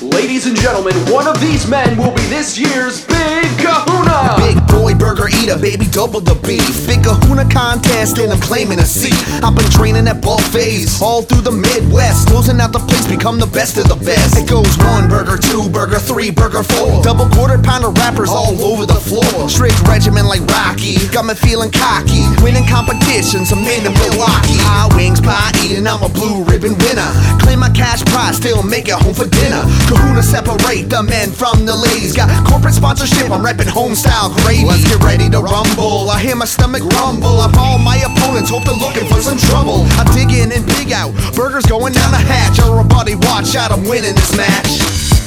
Ladies and gentlemen, one of these men will be this year's Big Kahuna! Big boy burger eater, baby, double the beef. Big Kahuna contest and I'm claiming a seat. I've been training at buffets all through the Midwest, closing out the place, become the best of the best. It goes 1 burger, 2 burger, 3 burger, 4. Double quarter pounder rappers all over the floor. Strict regimen like Rocky, got me feeling cocky. Winning competitions, I'm in Milwaukee. High wings, pie eating, I'm a blue ribbon winner. Claim my cash prize, still make it home for dinner. Kahuna separate the men from the ladies. Got corporate sponsorship, I'm repping home style gravy. Let's get ready to rumble. I hear my stomach rumble. Up all my opponents, hope they're looking for some trouble. I dig in and pig out, burgers going down the hatch. Everybody watch out, I'm winning this match.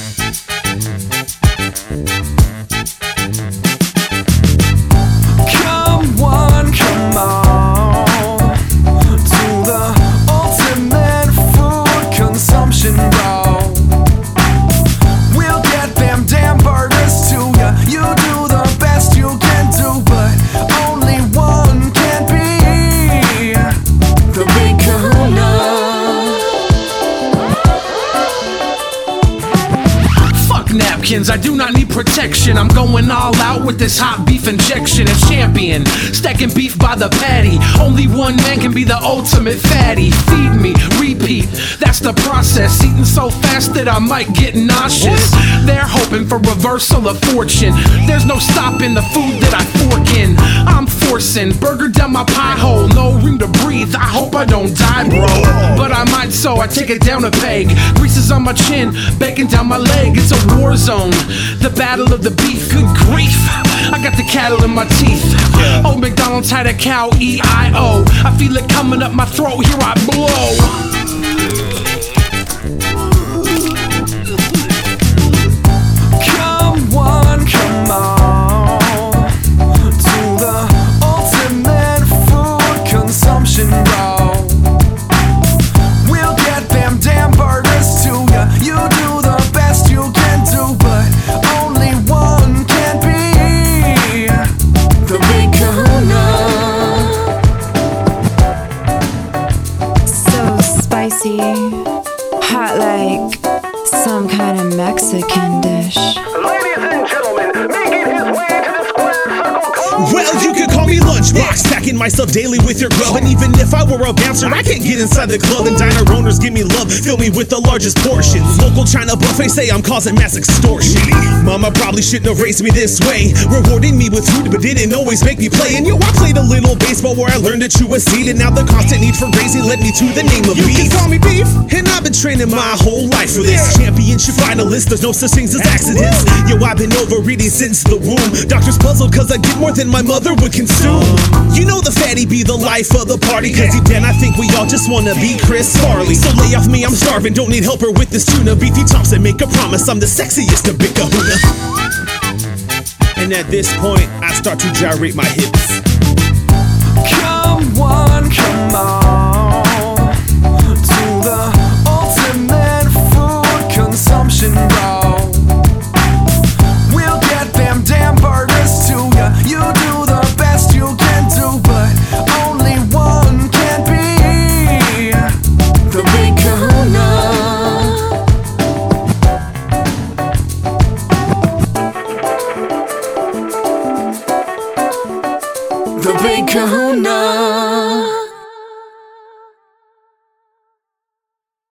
Come on, come on to the ultimate food consumption bowl. We'll get them damn burgers to ya. You do the best you can do, but only one can be the Big Kahuna. Fuck napkins, I do not need protection. I'm going all out with this hot beef injection. A champion, stacking beef by the patty. Only one man can be the ultimate fatty. Feed me, repeat, that's the process. Eating so fast that I might get nauseous. They're hoping for reversal of fortune. There's no stopping the food that I fork in. I'm forcing burger down my pie hole. No room to breathe, I hope I don't die, bro. But I might, so I take it down a peg. Greases on my chin, bacon down my leg. It's a war zone, the battle of the beef. Good grief, I got the cattle in my teeth. Old McDonald's had a cow, E-I-O. I feel it coming up my throat, here I blow. Come on, come on to the ultimate food consumption bowl. We'll get them damn burgers to ya. You do the best you can do, but only one can be the Big Kahuna. So spicy, hot like some kind of Mexican dish. Ladies and gentlemen, making his way to the square circle. Well, you could call me Lunchbox, stacking myself daily with your grub. And even if I were a bouncer, I can't get inside the club. And diner owners give me love, fill me with the largest portions. Local China buffet say I'm causing mass extortion. Mama probably shouldn't have raised me this way, rewarding me with food but didn't always make me play. And yo, I played a little baseball where I learned to chew a seed. And now the constant need for grazing led me to the name of beef. You can call me Beef, and I've been training my whole life for this. Championship finalist, there's no such things as accidents. Yo, I've been overeating since the womb. Doctors puzzled cause I get more than my mother would consume. You know the fatty be the life of the party, cause deep down I think we all just wanna be Chris Farley. So lay off me, I'm starving, don't need helper with this tuna. Beefy Thompson, make a promise, I'm the sexiest of Big Kahuna. And at this point, I start to gyrate my hips. Come on, come